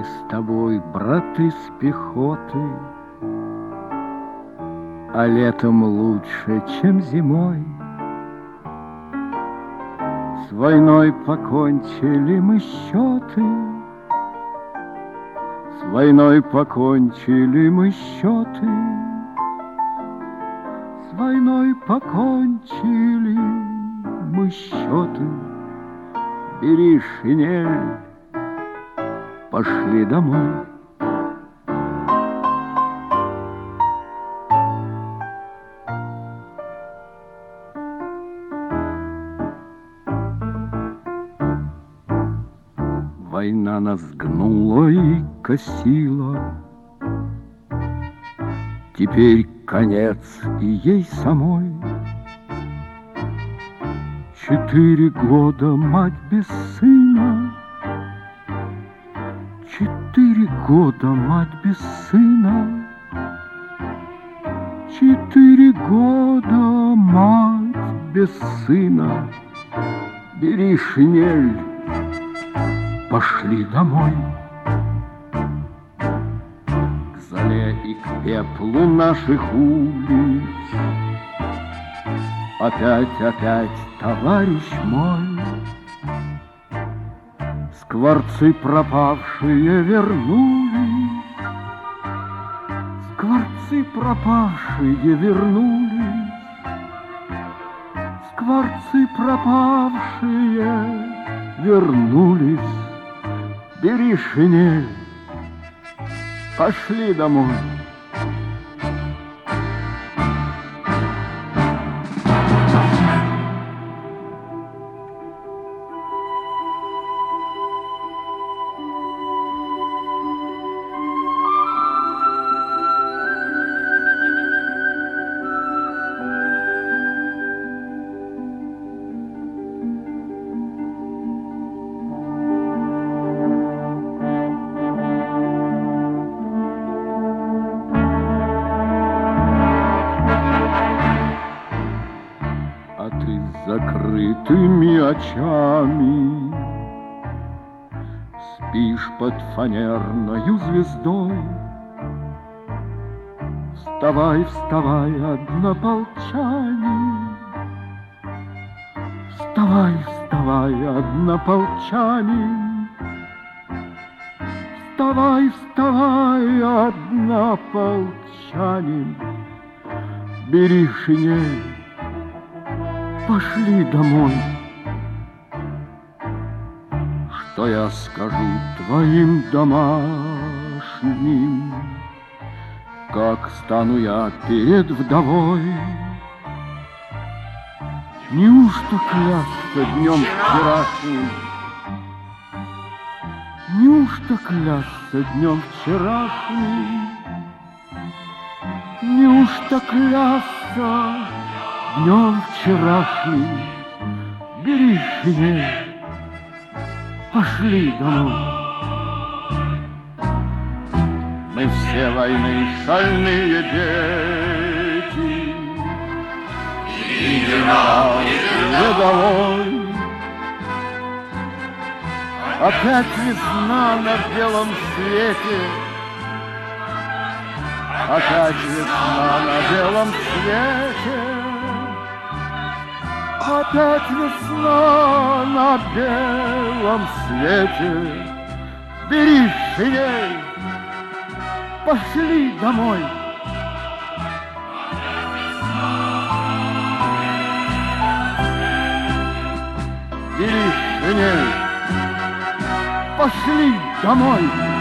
Мы с тобой, браты с пехоты, а летом лучше, чем зимой. С войной покончили мы счеты, с войной покончили мы счеты, с войной покончили мы счеты. Бери шинель, пошли домой. Война нас гнула и косила, теперь конец и ей самой. 4 года мать без сына, 4 года мать без сына, 4 года мать без сына. Бери шинель, пошли домой. К золе и к пеплу наших улиц опять, товарищ мой, скворцы пропавшие вернулись, скворцы пропавшие вернулись, скворцы пропавшие вернулись. Бери шинель, пошли домой. Закрытыми очами спишь под фанерною звездой. Вставай, вставай, однополчанин, вставай, вставай, однополчанин, вставай, вставай, однополчанин. Бери шинель, пошли домой. Что я скажу твоим домашним, как стану я перед вдовой? Неужто клясться днем вчерашним? Неужто клясться днем вчерашним? Неужто клясться днем вчерашним? Бери шинель, пошли домой. Мы все войны шальные дети, и генерал, и рядовой. Опять весна на белом свете, опять весна на белом свете, опять весна на белом свете. Бери шинель, пошли домой. Бери шинель, пошли домой.